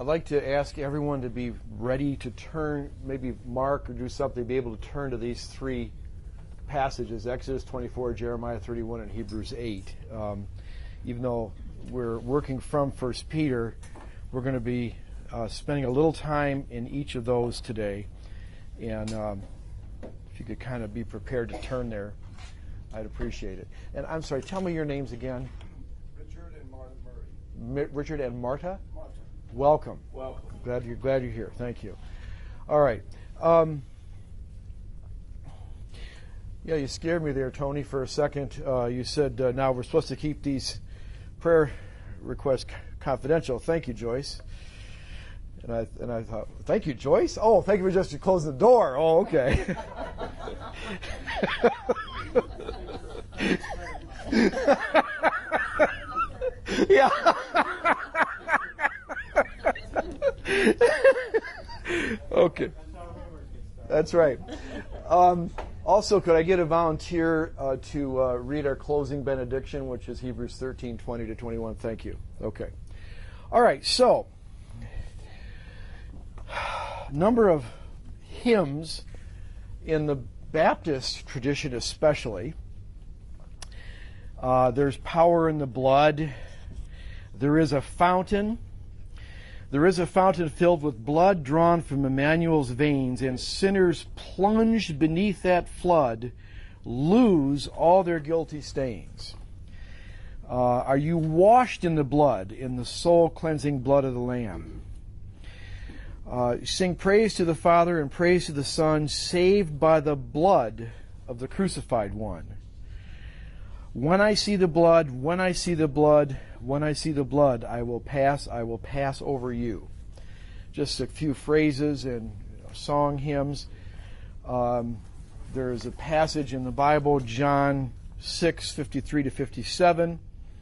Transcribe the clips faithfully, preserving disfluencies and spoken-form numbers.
I'd like to ask everyone to be ready to turn, maybe mark or do something, be able to turn to these three passages, Exodus twenty-four, Jeremiah thirty-one, and Hebrews eight. Um, even though we're working from First Peter, we're going to be uh, spending a little time in each of those today. And um, if you could kind of be prepared to turn there, I'd appreciate it. And I'm sorry, tell me your names again. Richard and Martha Murray. M- Richard and Marta? Martha. Welcome. Welcome. Glad you're glad you're here. Thank you. All right. Um, yeah, you scared me there, Tony, for a second. Uh, you said uh, now we're supposed to keep these prayer requests confidential. Thank you, Joyce. And I and I thought, thank you, Joyce. Oh, thank you for just closing the door. Oh, okay. Yeah. Okay. That's right. Um, also, could I get a volunteer uh, to uh, read our closing benediction, which is Hebrews thirteen, twenty to twenty-one? Thank you. Okay. All right, so, number of hymns in the Baptist tradition especially. Uh, there's power in the blood. There is a fountain. There is a fountain filled with blood drawn from Emmanuel's veins, and sinners plunged beneath that flood lose all their guilty stains. Uh, are you washed in the blood, in the soul-cleansing blood of the Lamb? Uh, sing praise to the Father and praise to the Son, saved by the blood of the crucified one. When I see the blood, when I see the blood, when I see the blood, I will pass, I will pass over you. Just a few phrases and song hymns. Um, there is a passage in the Bible, John six, fifty-three to fifty-seven.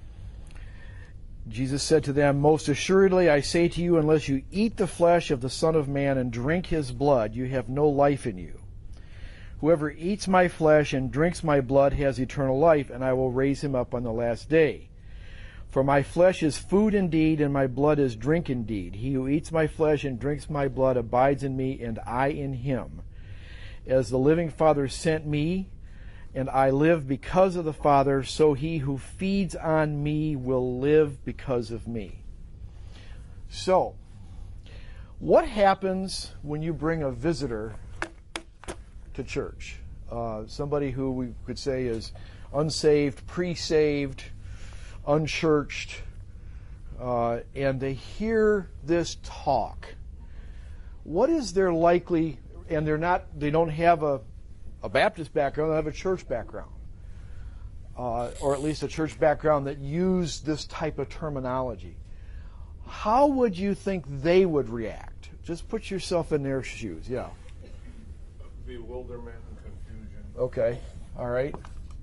Jesus said to them, "Most assuredly I say to you, unless you eat the flesh of the Son of Man and drink his blood, you have no life in you. Whoever eats my flesh and drinks my blood has eternal life, and I will raise him up on the last day. For my flesh is food indeed, and my blood is drink indeed. He who eats my flesh and drinks my blood abides in me, and I in him. As the living Father sent me, and I live because of the Father, so he who feeds on me will live because of me." So, what happens when you bring a visitor to church? Uh, somebody who we could say is unsaved, pre-saved, unchurched, uh, and they hear this talk. What is their likely, and they're not, they don't have a, a Baptist background, they have a church background, uh, or at least a church background that used this type of terminology. How would you think they would react? Just put yourself in their shoes. Yeah. Bewilderment and confusion. Okay. All right.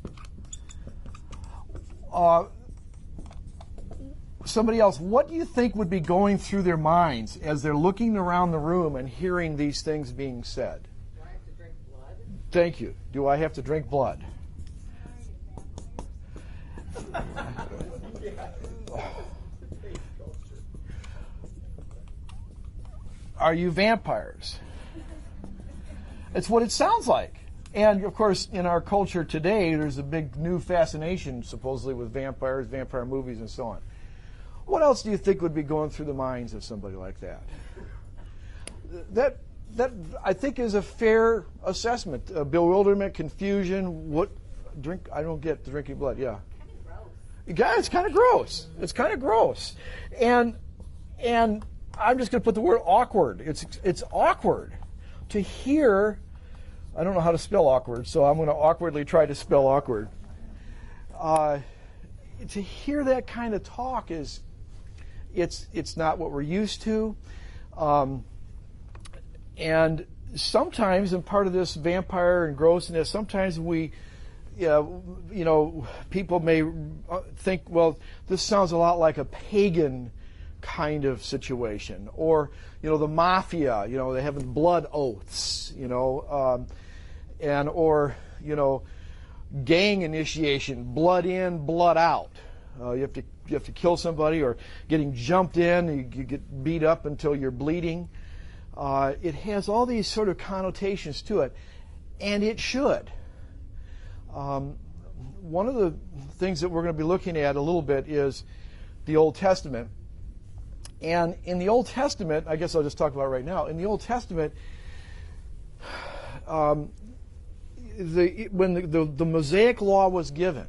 Uh, somebody else, what do you think would be going through their minds as they're looking around the room and hearing these things being said? Do I have to drink blood? Thank you. Do I have to drink blood? Are you vampires? It's what it sounds like. And, of course, in our culture today, there's a big new fascination, supposedly, with vampires, vampire movies, and so on. What else do you think would be going through the minds of somebody like that? That, that I think, is a fair assessment. Uh, bewilderment, confusion, what, drink, I don't get the drinking blood, yeah. Yeah, it's kind of gross. It's kind of gross. And, and I'm just going to put the word awkward. It's, it's awkward to hear. I don't know how to spell awkward, so I'm going to awkwardly try to spell awkward. Uh, to hear that kind of talk is, it's it's not what we're used to. Um, and sometimes, and part of this vampire and grossness, sometimes we, you know, you know, people may think, well, this sounds a lot like a pagan kind of situation, or, you know, the mafia, you know, they have blood oaths, you know, um, and, or, you know, gang initiation, blood in, blood out. Uh, you have to you have to kill somebody, or getting jumped in, you, you get beat up until you're bleeding. Uh, it has all these sort of connotations to it, and it should. Um, one of the things that we're going to be looking at a little bit is the Old Testament. And in the Old Testament, I guess I'll just talk about it right now. In the Old Testament, um, the, when the, the, the Mosaic Law was given,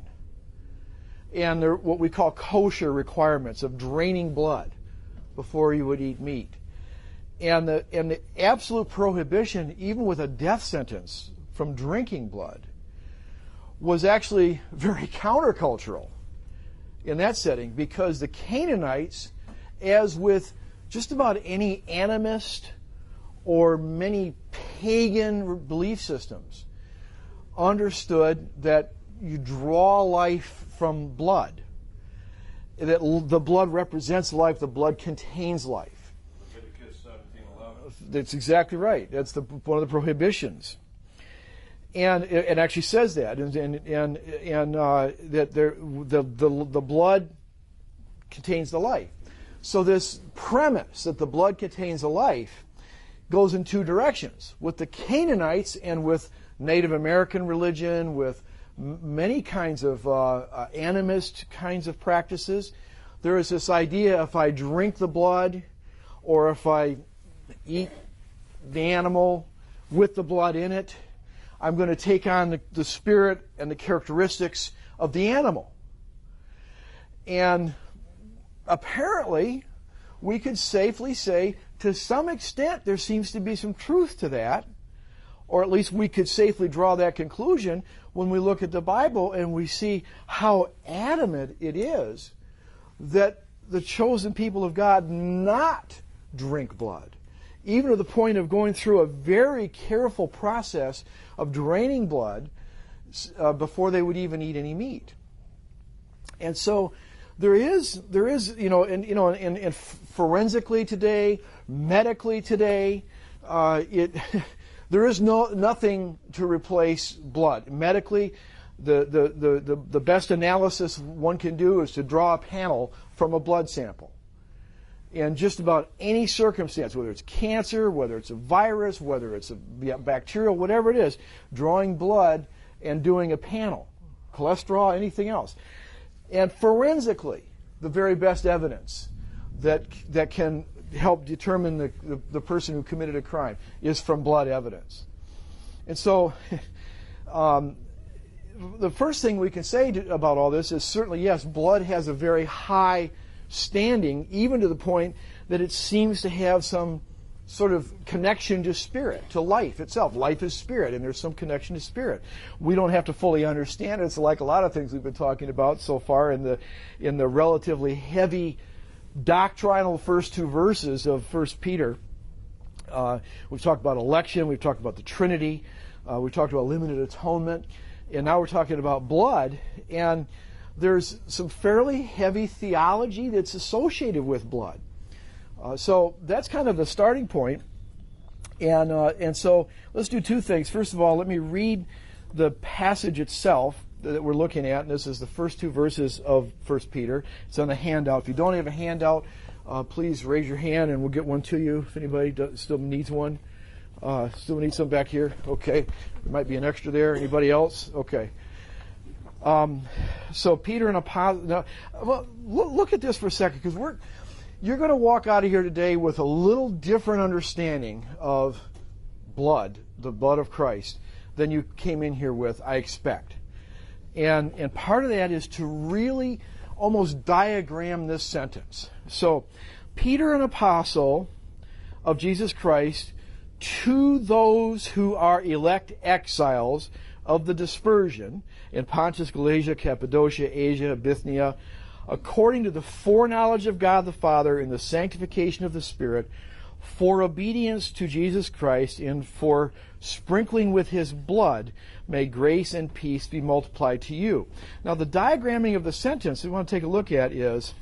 and there, what we call kosher requirements of draining blood before you would eat meat, and the, and the absolute prohibition, even with a death sentence, from drinking blood, was actually very countercultural in that setting, because the Canaanites, as with just about any animist or many pagan belief systems, understood that you draw life from blood, that the blood represents life, the blood contains life. Leviticus seventeen eleven. That's exactly right. That's the, one of the prohibitions. And it actually says that, and and and, and uh, that there, the, the the blood contains the life. So this premise that the blood contains the life goes in two directions. With the Canaanites and with Native American religion, with m- many kinds of uh, uh, animist kinds of practices, there is this idea: if I drink the blood, or if I eat the animal with the blood in it, I'm going to take on the, the spirit and the characteristics of the animal. And apparently, we could safely say, to some extent, there seems to be some truth to that, or at least we could safely draw that conclusion when we look at the Bible and we see how adamant it is that the chosen people of God not drink blood, even to the point of going through a very careful process of draining blood uh, before they would even eat any meat. And so there is, there is, you know, and you know, in, in forensically today, medically today, uh, it there is no nothing to replace blood. Medically, the, the the the the best analysis one can do is to draw a panel from a blood sample. In just about any circumstance, whether it's cancer, whether it's a virus, whether it's a bacterial, whatever it is, drawing blood and doing a panel, cholesterol, anything else. And forensically, the very best evidence that that can help determine the, the, the person who committed a crime is from blood evidence. And so um, the first thing we can say to, about all this is certainly, yes, blood has a very high standing, even to the point that it seems to have some sort of connection to spirit, to life itself. Life is spirit, and there's some connection to spirit. We don't have to fully understand it. It's like a lot of things we've been talking about so far in the in the relatively heavy doctrinal first two verses of First Peter. Uh, we've talked about election, we've talked about the Trinity, uh, we've talked about limited atonement, and now we're talking about blood. And there's some fairly heavy theology that's associated with blood. Uh, so that's kind of the starting point. And uh, and so let's do two things. First of all, let me read the passage itself that we're looking at. And this is the first two verses of First Peter. It's on the handout. If you don't have a handout, uh, please raise your hand and we'll get one to you if anybody does, still needs one. Uh, still needs some back here? Okay. There might be an extra there. Anybody else? Okay. Um, so Peter and Apostle. Now, well, look, look at this for a second, because we're you're going to walk out of here today with a little different understanding of blood, the blood of Christ, than you came in here with, I expect. And and part of that is to really almost diagram this sentence. So, Peter, an apostle of Jesus Christ, to those who are elect exiles of the dispersion in Pontus, Galatia, Cappadocia, Asia, Bithynia, according to the foreknowledge of God the Father in the sanctification of the Spirit, for obedience to Jesus Christ and for sprinkling with His blood, may grace and peace be multiplied to you. Now, the diagramming of the sentence we want to take a look at is,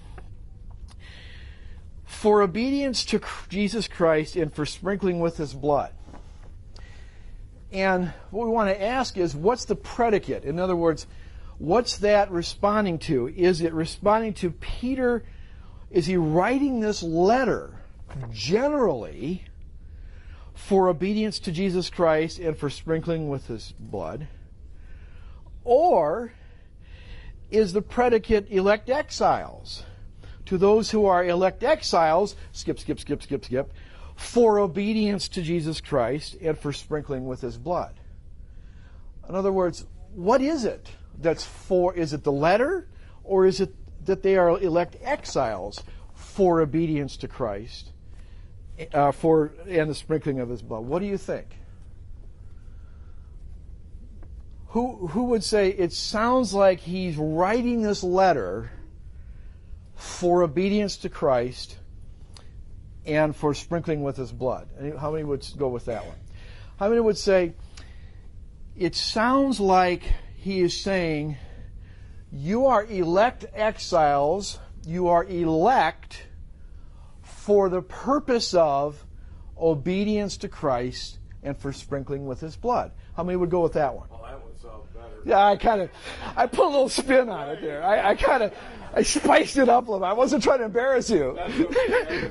for obedience to Jesus Christ and for sprinkling with His blood. And what we want to ask is, what's the predicate? In other words, What's that responding to? Is it responding to Peter? Is he writing this letter generally for obedience to Jesus Christ and for sprinkling with his blood? Or is the predicate elect exiles? To those who are elect exiles, skip, skip, skip, skip, skip, for obedience to Jesus Christ and for sprinkling with his blood. In other words, what is it that's for? Is it the letter, or is it that they are elect exiles for obedience to Christ uh, for and the sprinkling of his blood? What do you think? Who who would say it sounds like he's writing this letter for obedience to Christ and for sprinkling with his blood? How many would go with that one? How many would say it sounds like he is saying you are elect exiles, you are elect for the purpose of obedience to Christ and for sprinkling with his blood? How many would go with that one? Well, that one sounds better. Yeah, I kind of, I put a little spin on it there. I, I kind of, I spiced it up a little bit. I wasn't trying to embarrass you. That's okay.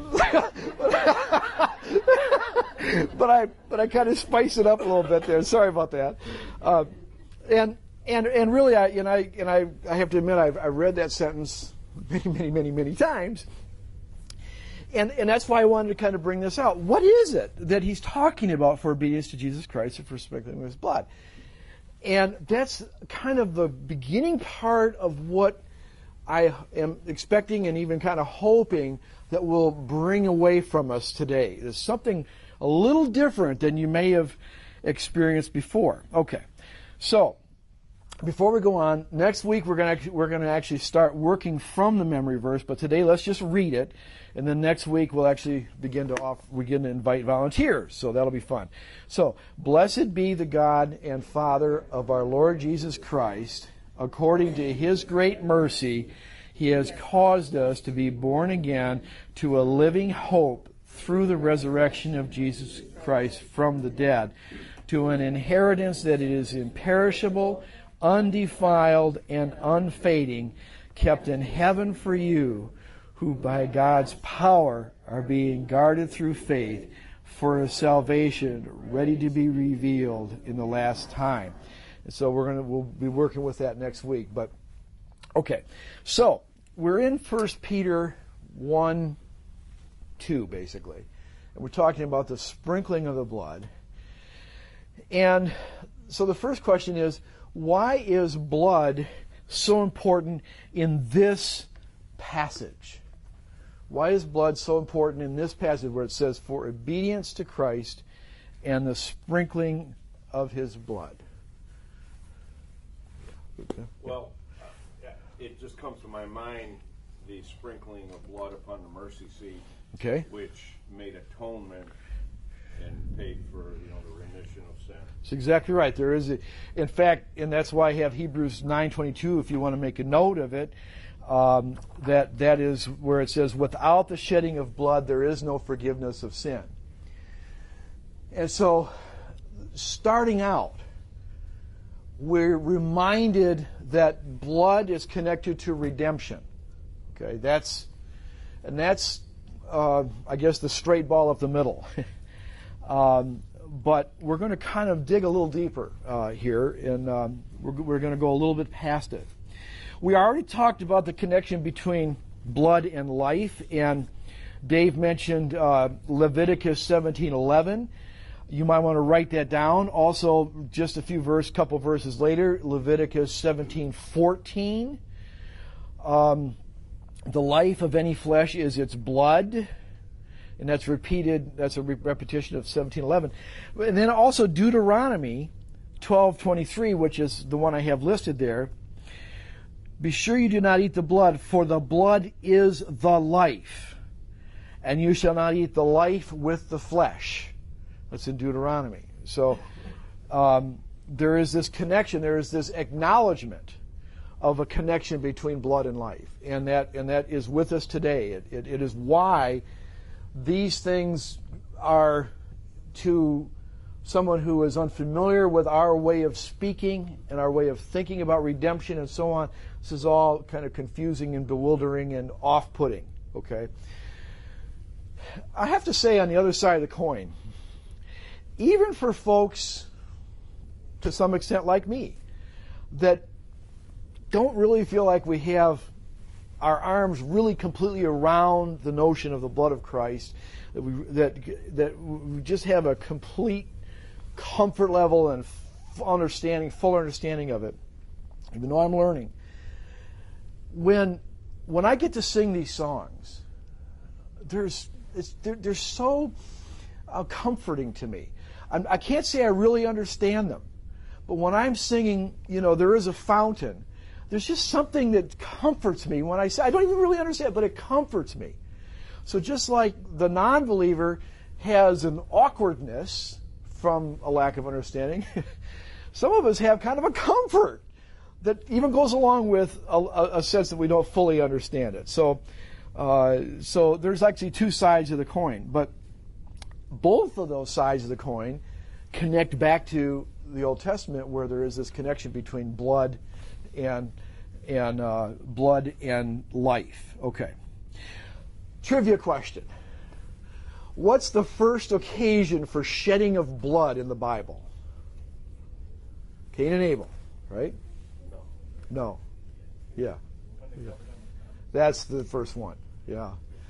but I, but I kind of spiced it up a little bit there. Sorry about that. Uh, and and and really, I and I and I, I have to admit, I've I read that sentence many, many, many, many times. And and that's why I wanted to kind of bring this out. What is it that he's talking about for obedience to Jesus Christ and for sprinkling with his blood? And that's kind of the beginning part of what I am expecting and even kind of hoping that will bring away from us today. There's something a little different than you may have experienced before. Okay, so before we go on, next week we're going to we're going to actually start working from the memory verse. But today, let's just read it, and then next week we'll actually begin to off, begin to invite volunteers. So that'll be fun. So, blessed be the God and Father of our Lord Jesus Christ. According to his great mercy, he has caused us to be born again to a living hope through the resurrection of Jesus Christ from the dead, to an inheritance that is imperishable, undefiled, and unfading, kept in heaven for you, who by God's power are being guarded through faith for a salvation ready to be revealed in the last time. And so we're gonna we'll be working with that next week. But okay, so we're in First Peter one, two basically, and we're talking about the sprinkling of the blood. And so the first question is, why is blood so important in this passage? Why is blood so important in this passage where it says, for obedience to Christ and the sprinkling of his blood? Well, uh, it just comes to my mind the sprinkling of blood upon the mercy seat, okay, which made atonement and paid for, you know, the remission of sin. That's exactly right. There is, a, in fact, and that's why I have Hebrews nine twenty-two. If you want to make a note of it, um, that that is where it says, "Without the shedding of blood, there is no forgiveness of sin." And so, starting out, we're reminded that blood is connected to redemption. Okay, that's and that's uh, I guess the straight ball up the middle. um, but we're going to kind of dig a little deeper uh, here, and um, we're, we're going to go a little bit past it. We already talked about the connection between blood and life, and Dave mentioned uh, Leviticus seventeen eleven. You might want to write that down. Also, just a few verse, couple verses later, Leviticus seventeen fourteen. Um, the life of any flesh is its blood, and that's repeated. That's a re- repetition of seventeen eleven. And then also Deuteronomy twelve twenty-three, which is the one I have listed there. Be sure you do not eat the blood, for the blood is the life, and you shall not eat the life with the flesh. That's in Deuteronomy. So um, there is this connection. There is this acknowledgement of a connection between blood and life, and that and that is with us today. It, it, it is why these things are to someone who is unfamiliar with our way of speaking and our way of thinking about redemption and so on, this is all kind of confusing and bewildering and off-putting, okay? I have to say, on the other side of the coin, even for folks, to some extent like me, that don't really feel like we have our arms really completely around the notion of the blood of Christ, that we that that we just have a complete comfort level and understanding, full understanding of it, even though I'm learning. When when I get to sing these songs, there's it's, they're, they're so uh, comforting to me. I'm, I can't say I really understand them, but when I'm singing, you know, there is a fountain. There's just something that comforts me when I say, I don't even really understand it, but it comforts me. So just like the non-believer has an awkwardness from a lack of understanding, some of us have kind of a comfort that even goes along with a, a sense that we don't fully understand it. So, uh, so there's actually two sides of the coin, but both of those sides of the coin connect back to the Old Testament, where there is this connection between blood and and uh, blood and life. Okay. Trivia question. What's the first occasion for shedding of blood in the Bible? Cain and Abel, right? No. No. Yeah. yeah. That's the first one. Yeah.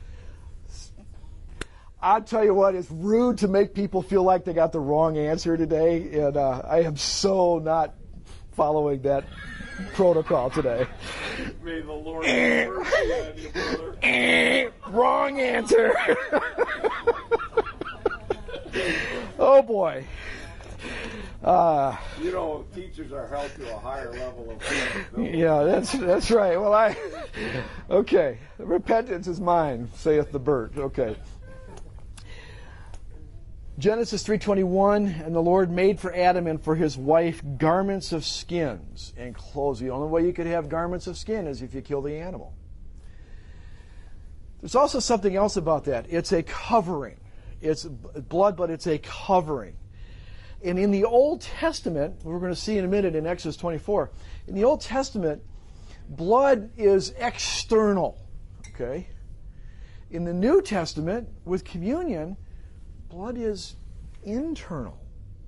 I'll tell you what, it's rude to make people feel like they got the wrong answer today, and uh, I am so not following that protocol today. May the Lord have mercy on you, brother. Wrong answer. Oh boy. Uh, you know, teachers are held to a higher level of accountability. Yeah, that's that's right. Well, I okay. Repentance is mine, saith the bird. Okay. Genesis three twenty-one, and the Lord made for Adam and for his wife garments of skins and clothes. The only way you could have garments of skin is if you kill the animal. There's also something else about that. It's a covering. It's blood, but it's a covering. And in the Old Testament, we're going to see in a minute in Exodus twenty-four, in the Old Testament, blood is external. Okay? In the New Testament, with communion, blood is internal.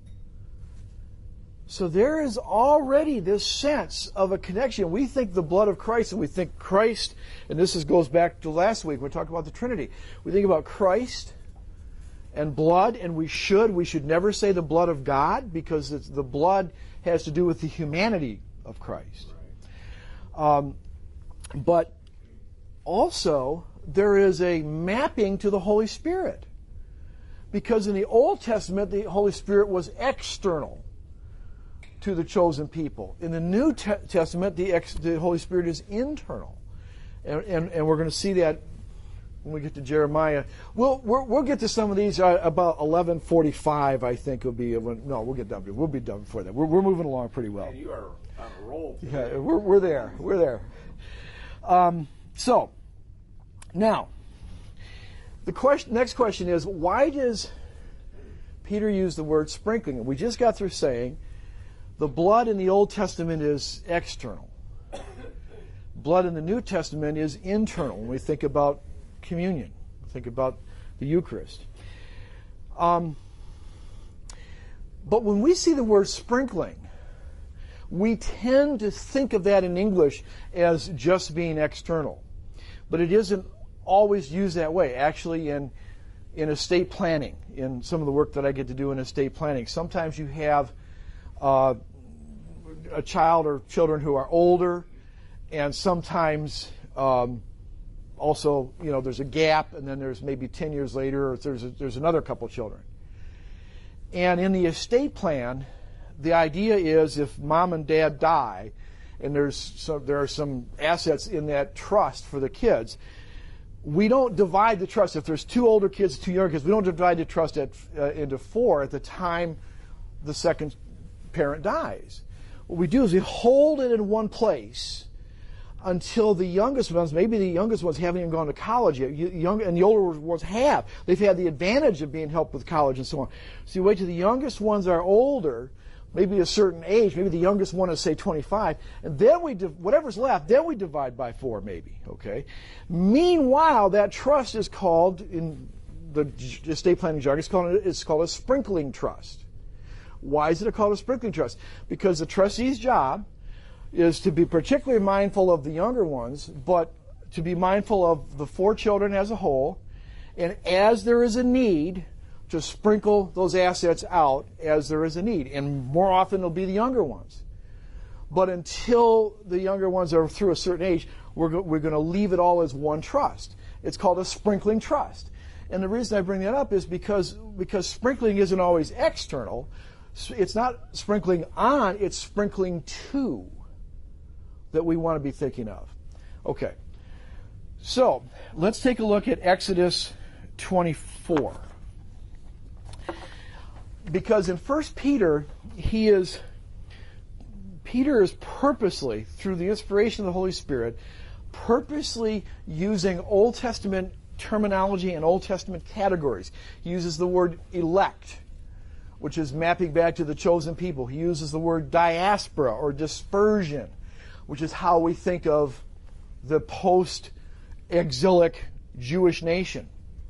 So there is already this sense of a connection. We think the blood of Christ, and we think Christ, and this is, goes back to last week, we talked about the Trinity. We think about Christ and blood, and we should. We should never say the blood of God, because it's, the blood has to do with the humanity of Christ. Um, but also, there is a mapping to the Holy Spirit. Because in the Old Testament, the Holy Spirit was external to the chosen people. In the New Te- Testament, the, ex- the Holy Spirit is internal. And, and, and we're going to see that when we get to Jeremiah. We'll, we'll, we'll get to some of these uh, about eleven forty-five, I think, will be. When, no, we'll get done. We'll be done before that. We're, we're moving along pretty well. Man, you are on a roll today. Yeah, we're, we're there. We're there. Um, so, now, the question, next question is, why does Peter use the word sprinkling? We just got through saying the blood in the Old Testament is external. Blood in the New Testament is internal when we think about communion, think about the Eucharist. Um, but when we see the word sprinkling, we tend to think of that in English as just being external. But it isn't always used that way. Actually, in in estate planning, in some of the work that I get to do in estate planning, sometimes you have uh, a child or children who are older, and sometimes um, also, you know, there's a gap, and then there's maybe ten years later, or there's a, there's another couple children. And in the estate plan, the idea is if mom and dad die, and there's some, there are some assets in that trust for the kids, we don't divide the trust. If there's two older kids, two younger kids, we don't divide the trust at, uh, into four at the time the second parent dies. What we do is we hold it in one place until the youngest ones, maybe the youngest ones haven't even gone to college yet, young, and the older ones have. They've had the advantage of being helped with college and so on. So you wait till the youngest ones are older, maybe a certain age, maybe the youngest one is, say, twenty-five, and then we, div- whatever's left, then we divide by four, maybe, okay? Meanwhile, that trust is called, in the estate planning jargon, it's called, it's called a sprinkling trust. Why is it called a sprinkling trust? Because the trustee's job is to be particularly mindful of the younger ones, but to be mindful of the four children as a whole, and as there is a need, to sprinkle those assets out as there is a need. And more often it'll be the younger ones. But until the younger ones are through a certain age, we're, go- we're going to leave it all as one trust. It's called a sprinkling trust. And the reason I bring that up is because, because sprinkling isn't always external. It's not sprinkling on, it's sprinkling to that we want to be thinking of. Okay. So, let's take a look at Exodus twenty-four. Because in First Peter, he is, Peter is purposely, through the inspiration of the Holy Spirit, purposely using Old Testament terminology and Old Testament categories. He uses the word elect, which is mapping back to the chosen people. He uses the word diaspora or dispersion, which is how we think of the post-exilic Jewish nation.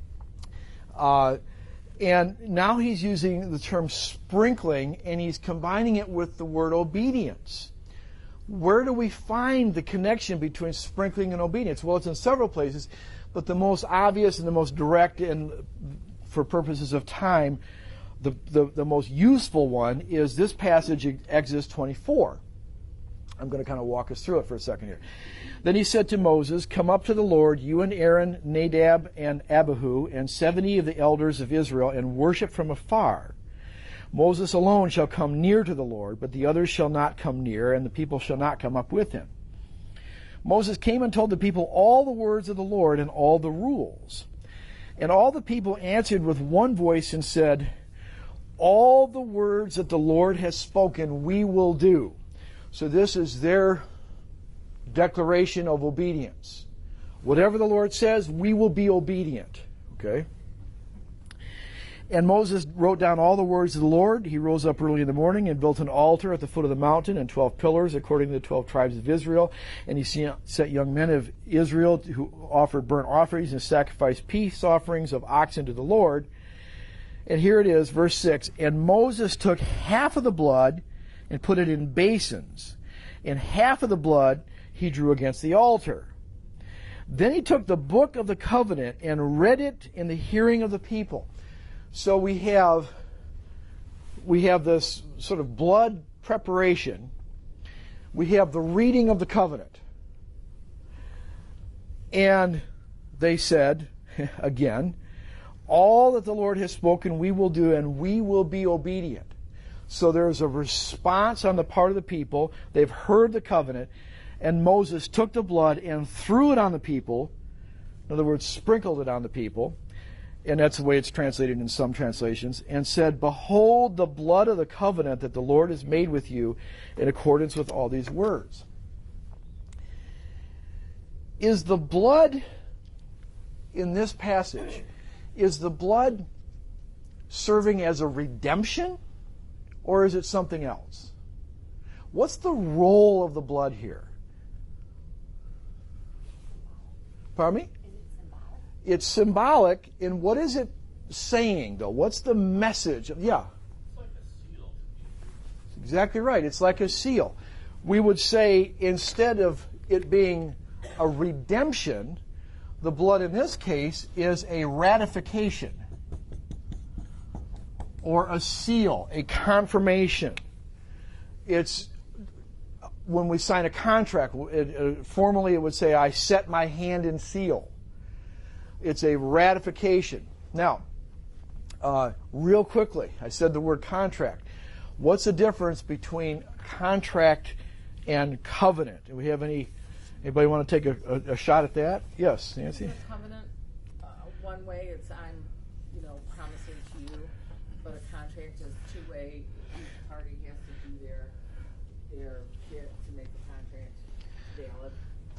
Uh, and now he's using the term sprinkling, and he's combining it with the word obedience. Where do we find the connection between sprinkling and obedience? Well, it's in several places, but the most obvious and the most direct, and for purposes of time, the, the, the most useful one is this passage in Exodus twenty-four. I'm going to kind of walk us through it for a second here. Then he said to Moses, "Come up to the Lord, you and Aaron, Nadab, and Abihu, and seventy of the elders of Israel, and worship from afar. Moses alone shall come near to the Lord, but the others shall not come near, and the people shall not come up with him." Moses came and told the people all the words of the Lord and all the rules. And all the people answered with one voice and said, "All the words that the Lord has spoken we will do." So this is their declaration of obedience. Whatever the Lord says, we will be obedient. Okay? And Moses wrote down all the words of the Lord. He rose up early in the morning and built an altar at the foot of the mountain and twelve pillars according to the twelve tribes of Israel. And he set young men of Israel who offered burnt offerings and sacrificed peace offerings of oxen to the Lord. And here it is, verse six. "And Moses took half of the blood and put it in basins, and half of the blood he drew against the altar. Then he took the book of the covenant and read it in the hearing of the people." So we have we have this sort of blood preparation. We have the reading of the covenant. And they said, again, "All that the Lord has spoken we will do, and we will be obedient." So there's a response on the part of the people. They've heard the covenant, and Moses took the blood and threw it on the people. In other words, sprinkled it on the people. And that's the way it's translated in some translations. And said, "Behold the blood of the covenant that the Lord has made with you in accordance with all these words." Is the blood in this passage, is the blood serving as a redemption? Or is it something else? What's the role of the blood here? Pardon me? It's symbolic. In what is it saying, though? What's the message? Of, yeah. It's like a seal. Exactly right. It's like a seal. We would say instead of it being a redemption, the blood in this case is a ratification or a seal, a confirmation. It's when we sign a contract, it, uh, formally it would say, "I set my hand and seal." It's a ratification. Now, uh, real quickly, I said the word contract. What's the difference between contract and covenant? Do we have any? Anybody want to take a, a, a shot at that? Yes, Nancy. The covenant, uh, one way it's I'm, you know, promising to you, but a contract is two way. Each party has to do their their bit to make the contract valid.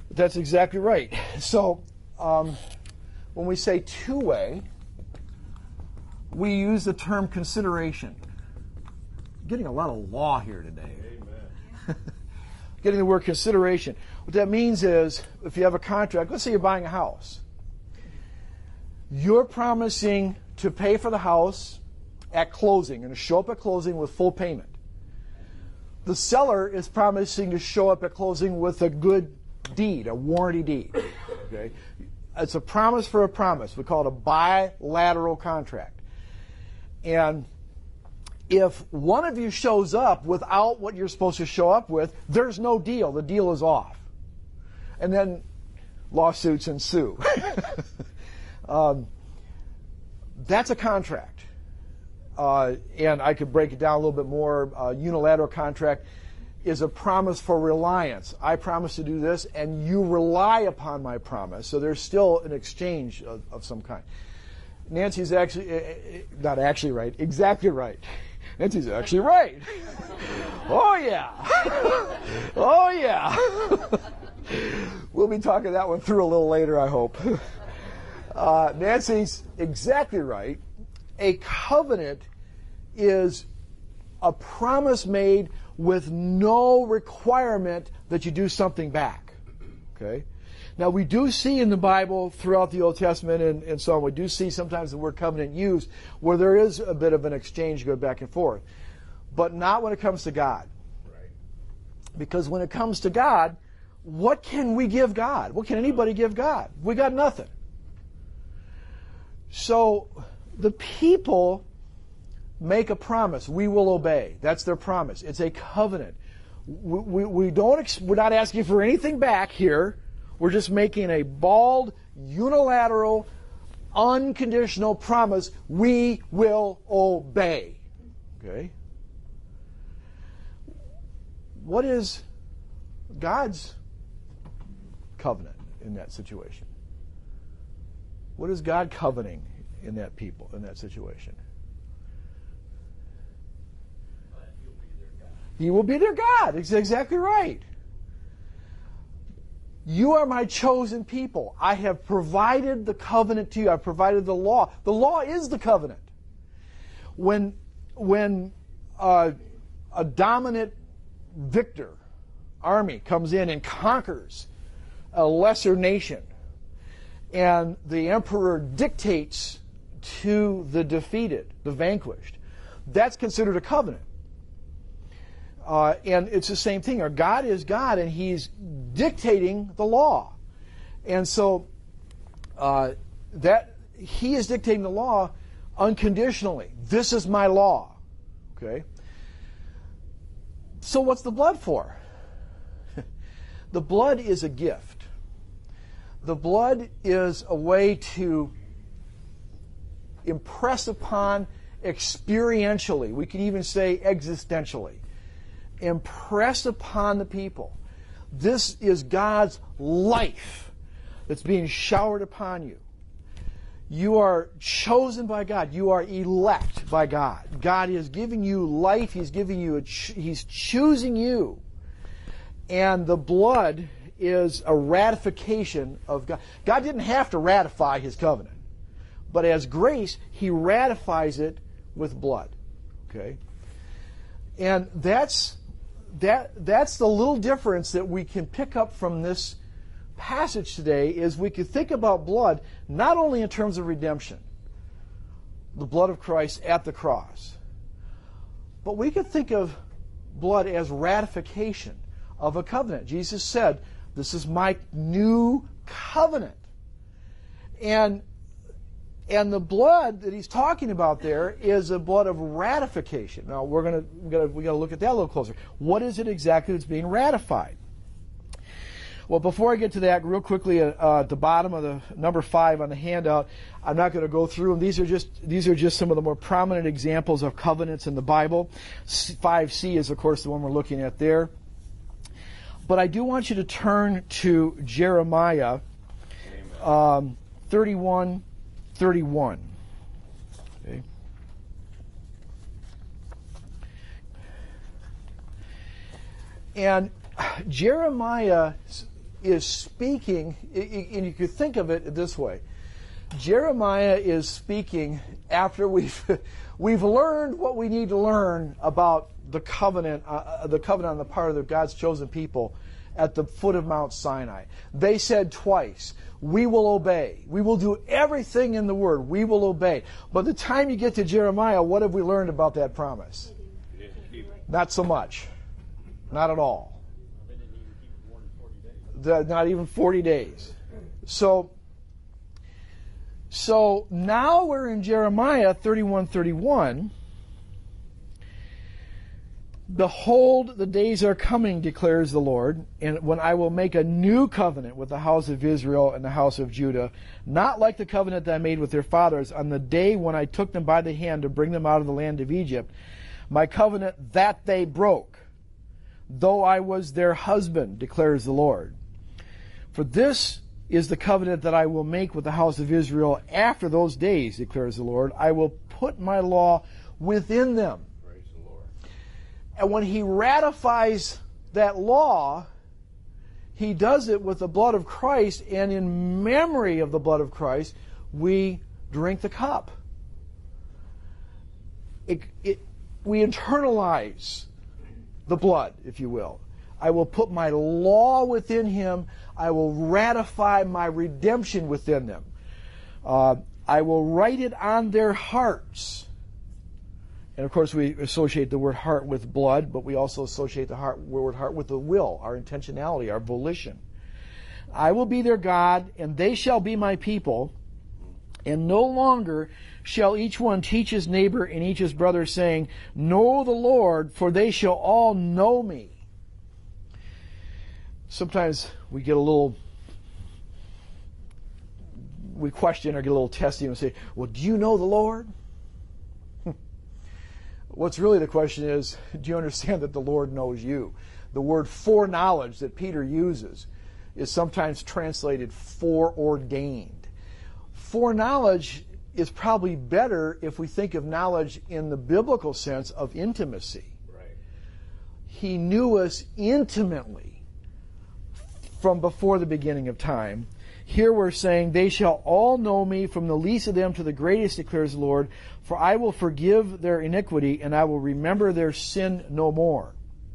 That's exactly right. So um, when we say two-way, we use the term consideration. Getting a lot of law here today. Amen. Getting the word consideration. What that means is, if you have a contract, let's say you're buying a house. You're promising to pay for the house at closing, and to show up at closing with full payment. The seller is promising to show up at closing with a good deed, a warranty deed. Okay? It's a promise for a promise. We call it a bilateral contract. And if one of you shows up without what you're supposed to show up with, there's no deal. The deal is off. And then lawsuits ensue. um, that's a contract. Uh, and I could break it down a little bit more. Uh, unilateral contract is a promise for reliance. I promise to do this, and you rely upon my promise. So there's still an exchange of, of some kind. Nancy's actually, uh, not actually right, exactly right. Nancy's actually right. Oh, yeah. Oh, yeah. We'll be talking that one through a little later, I hope. Uh, Nancy's exactly right. A covenant is a promise made with no requirement that you do something back. Okay? Now, we do see in the Bible, throughout the Old Testament and, and so on, we do see sometimes the word covenant used where there is a bit of an exchange going back and forth. But not when it comes to God. Right. Because when it comes to God, what can we give God? What can anybody give God? We got nothing. So the people make a promise. We will obey. That's their promise. It's a covenant. We, we, we don't, we're not asking for anything back here. We're just making a bald, unilateral, unconditional promise. We will obey. Okay? What is God's covenant in that situation? What is God covenanting in that people, in that situation? He will be their God. It's exactly right. You are my chosen people. I have provided the covenant to you. I've provided the law. The law is the covenant. When, when uh, a dominant victor army comes in and conquers a lesser nation, and the emperor dictates to the defeated, the vanquished, that's considered a covenant. Uh, and it's the same thing. Our God is God, and He's dictating the law. And so uh, that He is dictating the law unconditionally. This is my law. Okay? So what's the blood for? The blood is a gift. The blood is a way to impress upon experientially, we could even say existentially, impress upon the people. This is God's life that's being showered upon you. You are chosen by God. You are elect by God. God is giving you life. He's giving you a ch- He's choosing you. And the blood is a ratification of God. God didn't have to ratify His covenant. But as grace, He ratifies it with blood. Okay? And that's that that's the little difference that we can pick up from this passage today, is we could think about blood not only in terms of redemption, the blood of Christ at the cross, but we could think of blood as ratification of a covenant. Jesus said, "This is my new covenant." And And the blood that He's talking about there is a blood of ratification. Now we're going to we got we got to look at that a little closer. What is it exactly that's being ratified? Well, before I get to that, real quickly, uh, at the bottom of the number five on the handout, I'm not going to go through them. These are just these are just some of the more prominent examples of covenants in the Bible. five C is, of course, the one we're looking at there. But I do want you to turn to Jeremiah um, thirty-one. thirty-one. Okay. And Jeremiah is speaking, and you could think of it this way. Jeremiah is speaking after we've we've learned what we need to learn about the covenant, uh, the covenant on the part of the God's chosen people at the foot of Mount Sinai. They said twice, "We will obey. We will do everything in the Word. We will obey." But the time you get to Jeremiah, what have we learned about that promise? Not so much. Not at all. The, not even forty days. So. So now we're in Jeremiah thirty-one thirty-one. "Behold, the days are coming, declares the Lord, and when I will make a new covenant with the house of Israel and the house of Judah, not like the covenant that I made with their fathers on the day when I took them by the hand to bring them out of the land of Egypt, my covenant that they broke, though I was their husband, declares the Lord. For this is the covenant that I will make with the house of Israel after those days, declares the Lord. I will put my law within them." Praise the Lord. And when he ratifies that law, he does it with the blood of Christ, and in memory of the blood of Christ, we drink the cup. It, it, we internalize the blood, if you will. I will put my law within him. I will ratify my redemption within them. Uh, I will write it on their hearts. And of course, we associate the word heart with blood, but we also associate the heart, word heart with the will, our intentionality, our volition. "I will be their God, and they shall be my people. And no longer shall each one teach his neighbor and each his brother, saying, 'Know the Lord,' for they shall all know me." Sometimes we get a little, we question or get a little testy and say, "Well, do you know the Lord?" What's really the question is, do you understand that the Lord knows you? The word foreknowledge that Peter uses is sometimes translated foreordained. Foreknowledge is probably better if we think of knowledge in the biblical sense of intimacy. Right. He knew us intimately from before the beginning of time. Here we're saying, "They shall all know me, from the least of them to the greatest, declares the Lord, for I will forgive their iniquity, and I will remember their sin no more."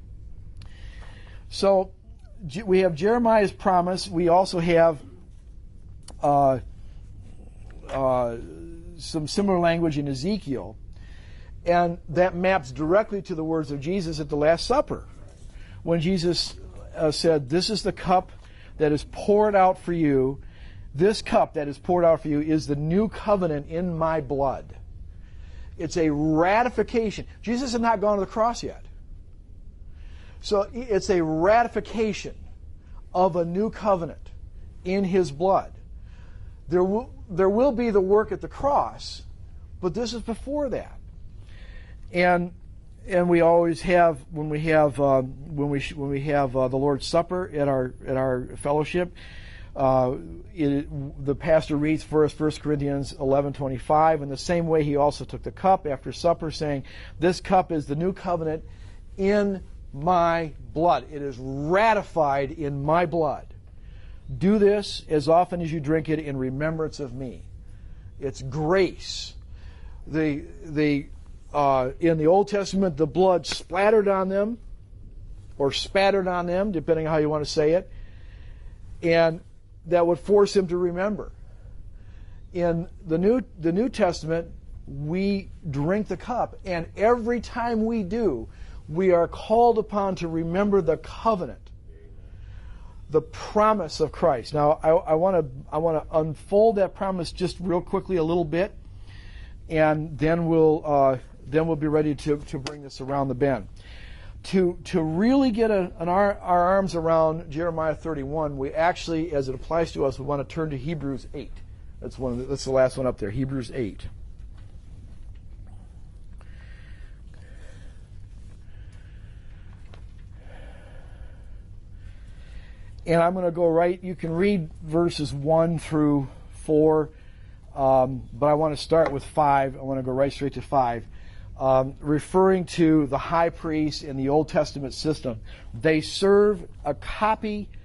So we have Jeremiah's promise. We also have uh, uh, some similar language in Ezekiel, and that maps directly to the words of Jesus at the Last Supper, when Jesus Uh, said, "This is the cup that is poured out for you. This cup that is poured out for you is the new covenant in my blood." It's a ratification. Jesus had not gone to the cross yet. So it's a ratification of a new covenant in his blood. There will, there will be the work at the cross, but this is before that. And And we always have when we have uh, when we when we have uh, the Lord's Supper at our at our fellowship. Uh, it, the pastor reads for us First Corinthians eleven twenty-five. In the same way, he also took the cup after supper, saying, "This cup is the new covenant in my blood. It is ratified in my blood. Do this as often as you drink it in remembrance of me." It's grace. The the Uh, in the Old Testament, the blood splattered on them, or spattered on them, depending on how you want to say it, and that would force them to remember. In the New the New Testament, we drink the cup, and every time we do, we are called upon to remember the covenant, the promise of Christ. Now, I want to I want to unfold that promise just real quickly a little bit, and then we'll. Uh, Then we'll be ready to, to bring this around the bend. To to really get a, an our, our arms around Jeremiah thirty-one, we actually, as it applies to us, we want to turn to Hebrews eight. That's one. Of the, that's the last one up there. Hebrews eight. And I'm going to go right. You can read verses one through four, um, but I want to start with five. I want to go right straight to five. Um, referring to the high priest in the Old Testament system, they serve a copy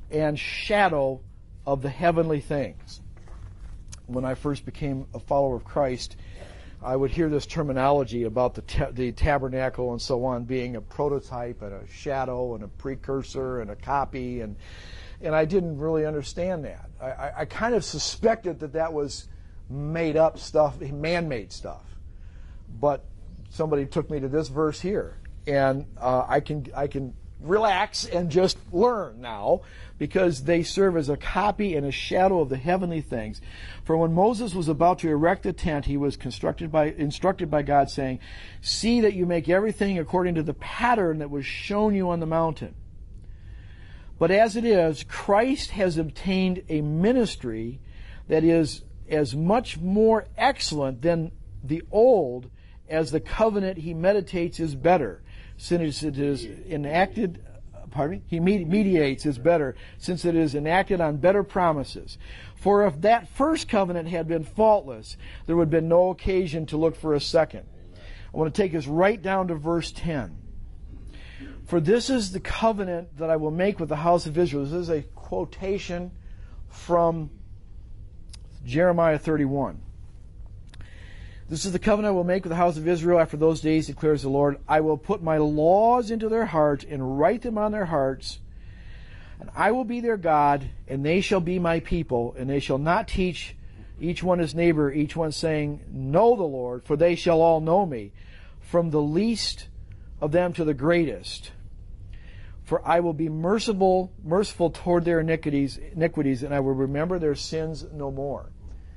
and shadow of the heavenly things. When I first became a follower of Christ, I would hear this terminology about the ta- the tabernacle and so on being a prototype and a shadow and a precursor and a copy, and and I didn't really understand that. I, I, I kind of suspected that that was made up stuff, man-made stuff. But somebody took me to this verse here, and uh, I can I can relax and just learn now, because they serve as a copy and a shadow of the heavenly things. For when Moses was about to erect the tent, he was constructed by, instructed by God, saying, "See that you make everything according to the pattern that was shown you on the mountain." But as it is, Christ has obtained a ministry that is as much more excellent than the old, as the covenant he meditates is better, since it is enacted, pardon me, he mediates is better, since it is enacted on better promises. For if that first covenant had been faultless, there would have been no occasion to look for a second. I want to take us right down to verse ten. For this is the covenant that I will make with the house of Israel. This is a quotation from Jeremiah thirty-one. This is the covenant I will make with the house of Israel after those days, declares the Lord. I will put my laws into their heart and write them on their hearts. And I will be their God, and they shall be my people. And they shall not teach each one his neighbor, each one saying, Know the Lord, for they shall all know me, from the least of them to the greatest. For I will be merciful, merciful toward their iniquities, iniquities, and I will remember their sins no more.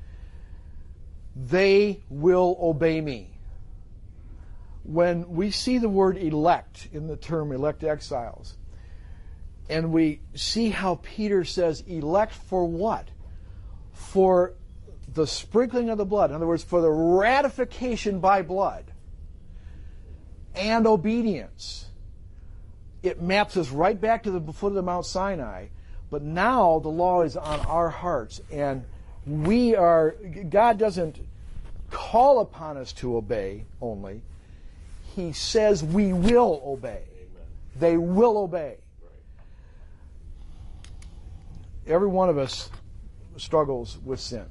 They will obey me. When we see the word elect in the term elect exiles, and we see how Peter says elect for what? For the sprinkling of the blood. In other words, for the ratification by blood and obedience. It maps us right back to the foot of the Mount Sinai. But now the law is on our hearts, and we are, God doesn't call upon us to obey only. He says we will obey. Amen. They will obey. Right. Every one of us struggles with sin.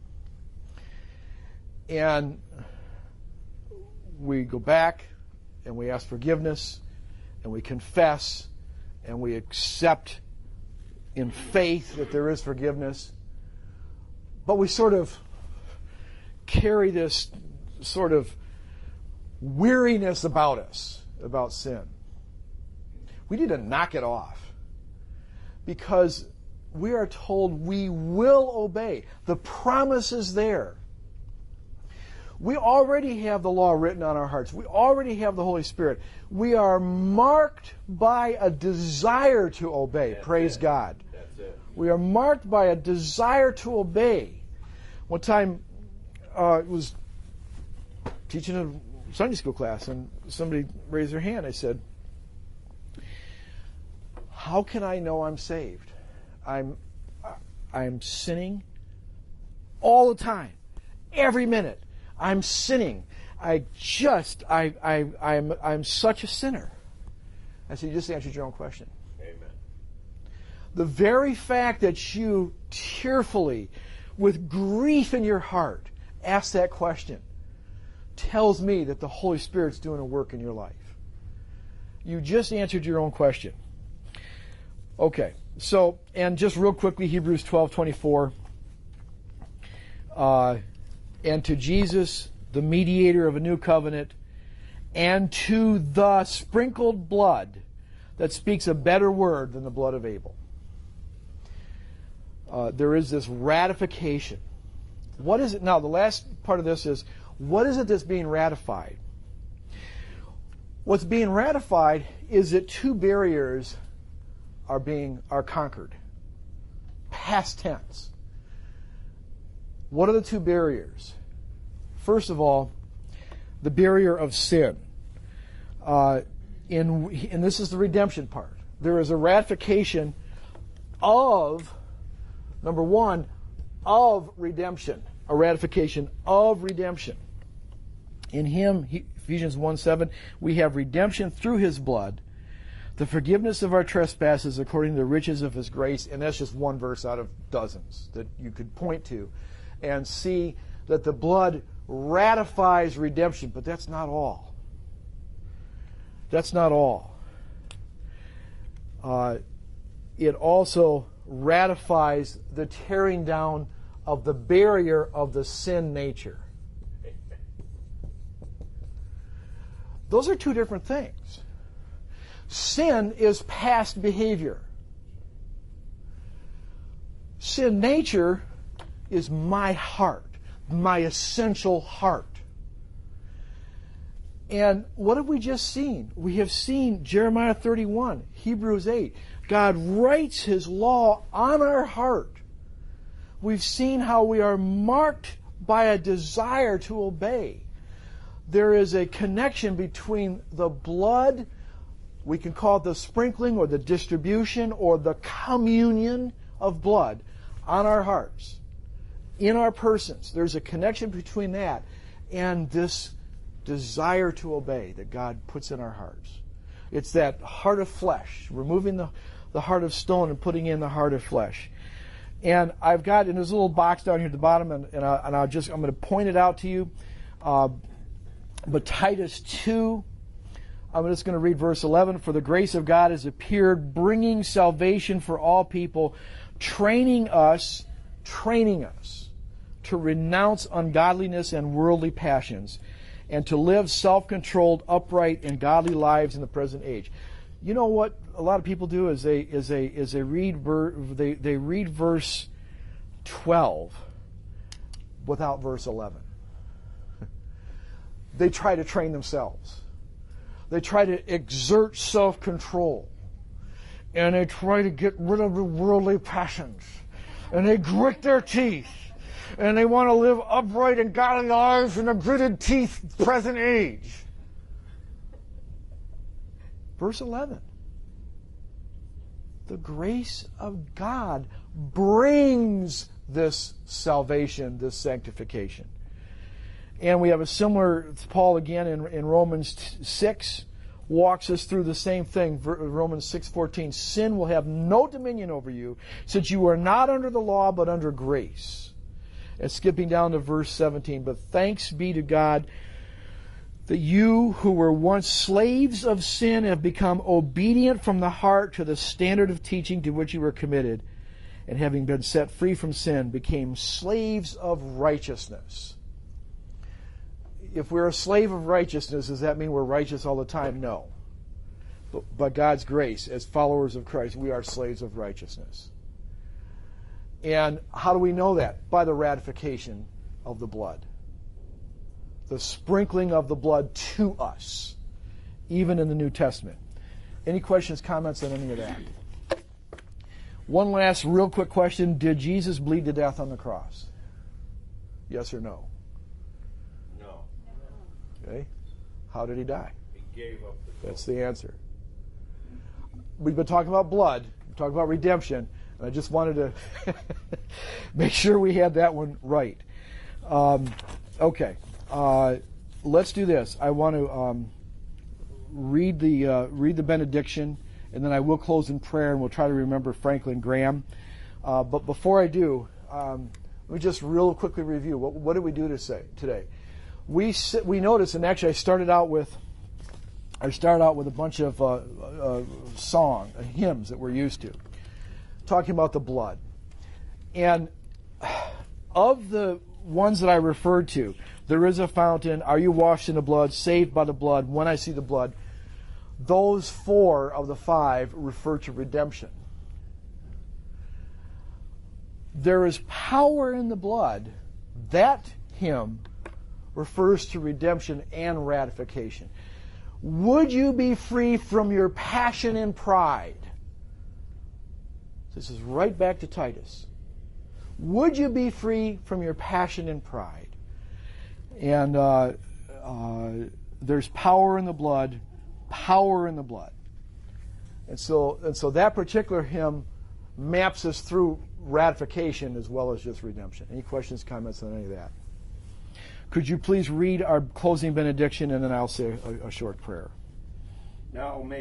And we go back and we ask forgiveness and we confess and we accept in faith that there is forgiveness. But we sort of carry this sort of weariness about us, about sin. We need to knock it off, because we are told we will obey. The promise is there. We already have the law written on our hearts. We already have the Holy Spirit. We are marked by a desire to obey. That's Praise it. God. That's it. We are marked by a desire to obey. One time, uh, I was teaching a Sunday school class, and somebody raised their hand. I said, "How can I know I'm saved? I'm, I'm sinning all the time, every minute. I'm sinning. I just, I, I, I'm, I'm such a sinner." I said, "You just answered your own question." Amen. The very fact that you tearfully, with grief in your heart, ask that question tells me that the Holy Spirit's doing a work in your life. You just answered your own question. Okay, so, and just real quickly, Hebrews twelve twenty-four. Uh, and to Jesus, the mediator of a new covenant, and to the sprinkled blood that speaks a better word than the blood of Abel. Uh, there is this ratification. What is it? Now, the last part of this is, what is it that's being ratified? What's being ratified is that two barriers are being are conquered. Past tense. What are the two barriers? First of all, the barrier of sin. Uh, in and this is the redemption part. There is a ratification of, number one, of redemption. A ratification of redemption. In Him, he, Ephesians one seven, we have redemption through His blood, The forgiveness of our trespasses according to the riches of his grace. And that's just one verse out of dozens that you could point to and see that the blood ratifies redemption. But that's not all. That's not all. Uh, it also ratifies the tearing down of the barrier of the sin nature. Those are two different things. Sin is past behavior. Sin nature is my heart, my essential heart. And what have we just seen? We have seen Jeremiah thirty-one, Hebrews eight. God writes his law on our heart. We've seen how we are marked by a desire to obey. There is a connection between the blood, we can call it the sprinkling or the distribution or the communion of blood on our hearts, in our persons. There's a connection between that and this desire to obey that God puts in our hearts. It's that heart of flesh, removing the, the heart of stone and putting in the heart of flesh. And I've got, and there's a little box down here at the bottom, and, and, I, and I'll just, I'm going to point it out to you. Uh, but Titus two, I'm just going to read verse eleven. For the grace of God has appeared, bringing salvation for all people, training us, training us to renounce ungodliness and worldly passions, and to live self-controlled, upright, and godly lives in the present age. You know what a lot of people do is they is they is they read ver, they they read verse twelve without verse eleven. They try to train themselves. They try to exert self-control, and they try to get rid of the worldly passions, and they grit their teeth. And they want to live upright and godly lives in a gritted teeth present age. Verse eleven. The grace of God brings this salvation, this sanctification. And we have a similar, Paul again in, in Romans six walks us through the same thing. Romans six fourteen. Sin will have no dominion over you, since you are not under the law but under grace. And skipping down to verse seventeen, but thanks be to God that you who were once slaves of sin have become obedient from the heart to the standard of teaching to which you were committed, and having been set free from sin, became slaves of righteousness. If we're a slave of righteousness, does that mean we're righteous all the time? No. But by God's grace, as followers of Christ, we are slaves of righteousness. And how do we know that? By the ratification of the blood. The sprinkling of the blood to us, even in the New Testament. Any questions, comments on any of that? One last real quick question. Did Jesus bleed to death on the cross? Yes or no? No. Okay. How did he die? He gave up the ghost. That's the answer. We've been talking about blood. We're talking about redemption. And I just wanted to make sure we had that one right. Um, okay. Uh, let's do this. I want to um, read the uh, read the benediction, and then I will close in prayer, and we'll try to remember Franklin Graham. Uh, but before I do, um, let me just real quickly review. What, what did we do to say today? We we noticed, and actually I started out with I started out with a bunch of uh, uh, song uh, hymns that we're used to, talking about the blood, and of the ones that I referred to. There is a fountain. Are you washed in the blood? Saved by the blood. When I see the blood. Those four of the five refer to redemption. There is power in the blood. That hymn refers to redemption and ratification. Would you be free from your passion and pride? This is right back to Titus. Would you be free from your passion and pride? And uh, uh, there's power in the blood, power in the blood. And so, and so that particular hymn maps us through ratification as well as just redemption. Any questions, comments on any of that? Could you please read our closing benediction, and then I'll say a, a short prayer. Now may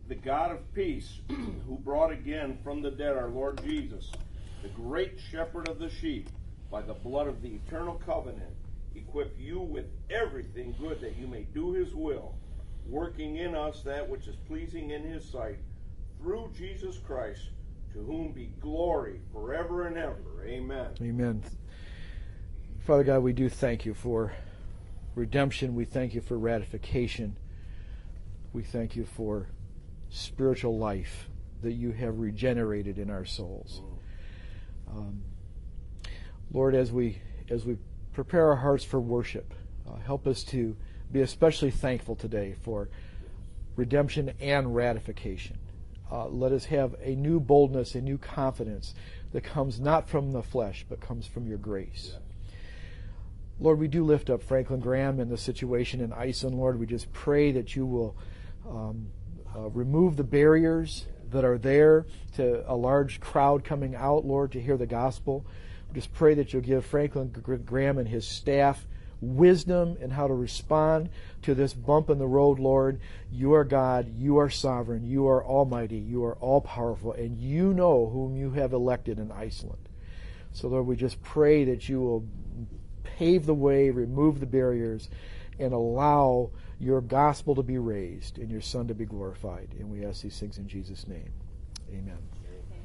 the God of peace, who brought again from the dead our Lord Jesus, the great shepherd of the sheep, by the blood of the eternal covenant, equip you with everything good that you may do his will, working in us that which is pleasing in his sight, through Jesus Christ, to whom be glory forever and ever. Amen. Amen. Father God, we do thank you for redemption. We thank you for ratification. We thank you for spiritual life that you have regenerated in our souls. Um, Lord, as we as we prepare our hearts for worship, uh, help us to be especially thankful today for redemption and ratification. Uh, let us have a new boldness, a new confidence that comes not from the flesh, but comes from your grace. Yeah. Lord, we do lift up Franklin Graham and the situation in Iceland. Lord, we just pray that you will um, uh, remove the barriers that are there to a large crowd coming out, Lord, to hear the gospel. We just pray that you'll give Franklin Graham and his staff wisdom in how to respond to this bump in the road, Lord. You are God, you are sovereign, you are almighty, you are all-powerful, and you know whom you have elected in Iceland. So, Lord, we just pray that you will pave the way, remove the barriers, and allow your gospel to be raised and your Son to be glorified. And we ask these things in Jesus' name. Amen.